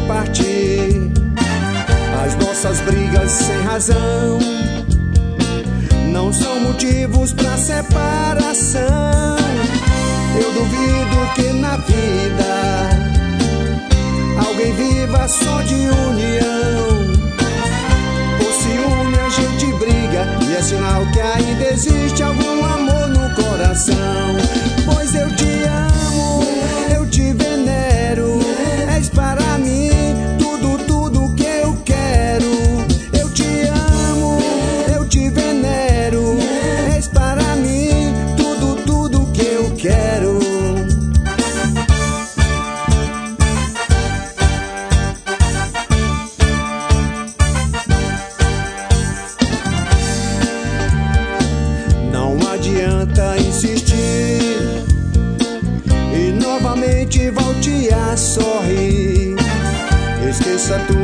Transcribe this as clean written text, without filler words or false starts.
repartir as nossas brigas sem razão. Não são motivos pra separação. Eu duvido que na vida alguém viva só de união. Por ciúme a gente briga, e é sinal que ainda existe algum amor no coração. Pois eu te amo, eu te venero, és para mim tudo que eu quero. Eu te amo, eu te venero, és para mim tudo que eu quero. Não adianta insistir e novamente volte a sorrir. Esqueça tudo